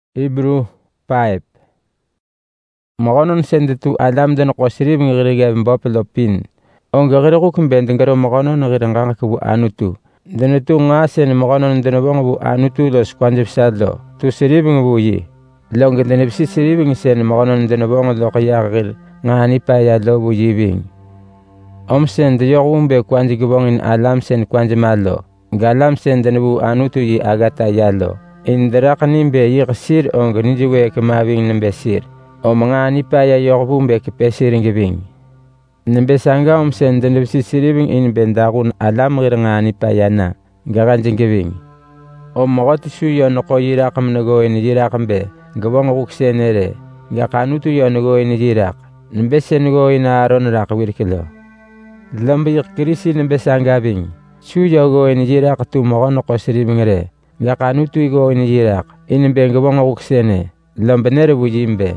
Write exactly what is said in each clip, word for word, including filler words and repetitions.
Hebrew five. Mogonon sendetu alam den qosrib ngirige mbopelo pin. Onga girigu kumbende ngaro mogonon ngiranga kubu anutu. Denetu nga sen mogonon denobong bu anutu los kwanjib sadlo. Tu sirib ngubu yi. Longa denebsi sirib ngisen mogonon denobong lo qiyagir ngani pa ya lo bu yibing. Om sen de yogumbe kwanji gubongin alam sen kwanji malo. Galam sen denebu anutu yi agata yalo. Indrak nimbe yigsir onga nijiwe kemabing nimbe sir. O mga nipa ya yogbumbe kepesiring gibing. Nimbe sanga om sen denebsi siribing in bendagun alam girnga nipa yana. Garanjing gibing. O mogot su yonoko yirakam nago in yirakambe. Gabong uksenere. Gakanutu yonago in yirak. Nimbe senego in aron rak wirkilo. Lambi yikirisi nimbe sanga bing. Su yogo in yirak tu mogonoko siribingre. Gakanutu igo in yirak. In bengabong uksene. Lambenere bujimbe.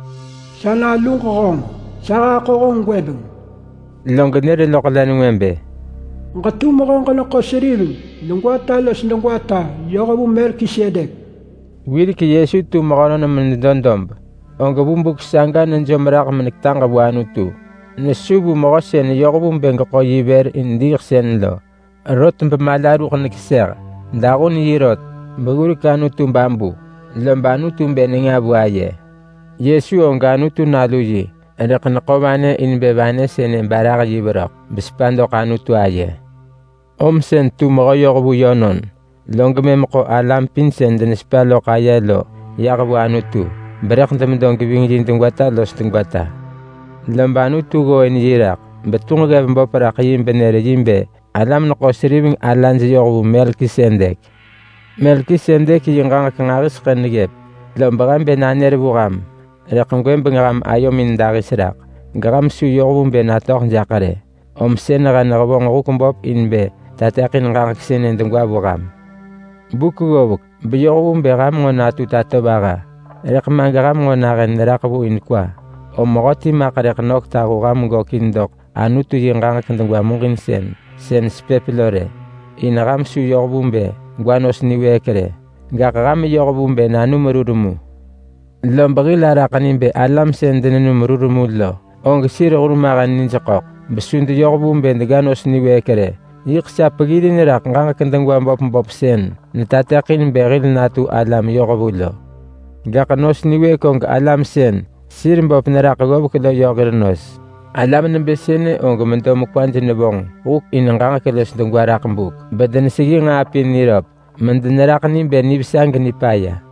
Sana lungkong, saka kokong gwebeng. Longanere lokalan wembe. Ngatumokong kana kosiribing, lungwata los lungwata, yokabu Melkisedek. Wiriki Yesu tu makano na manidondomb. Onga bumbuk sanga nanjomrak maniktanga buanutu. Nasubu makose na yokabu benga ko yiber indik sen lo. Rot mpamalaru kanikiser. Dagun yirot, baguri kanutu bambu. Lambanutu mbeninga buaye. Yesu onganutu naluji. Erik nakobane in bebane sene barak jiberak. Bispando kanutu aye. Om sen tu mga yokabu yonon. Longame mako alam pinsen den spalo kaya lo. Yakabu anutu. Berak ntamdong kibing jintungwata los tungwata. Lambanutu go in jirak. Betunga gabimbo para kayim benere jimbe. Alam nakosiribing alanji yokabu Melkisedek. Melkisedek yingang kangagis kanigep. Lambagam benanere bugam. Rekam gwen bengam ayomin dagisrak. Gam su yogum be natok jakare. Om senara nagabong rukumbop inbe. Tatakin ngaksin endungwa bugam. Buku gobuk. Biyogum be gam ngonatu tatobaga. Rekam gam ngonagen rakabu inkwa. Om mogoti makarek nok tagu gam gokindok. Anutu yingang kendungwa mungin sen. Sen spepilore. Inagam su yogum be. Gwanos niwekere. Gakagam yogum be nanu merudumu. Lambagi lara kanimbe alam sen denenu mururumullo. Onga sira urumagan ninjakok. Besundu yogbum bendeganos niwekere. Yiksa pagili nirak nganga kendangwa mbop mbop sen. Natatakin begil natu alam yogabullo. Gakanos niwekong alam sen. Sir mbop nirak gobukilo yogirnos. Alam nambesene onga mentomu kwanti nebong. Uk inanganga kilos dungwa rakambuk. Badan sige nga apin nirop. Mendenerakan nimbe nibisang nipaya.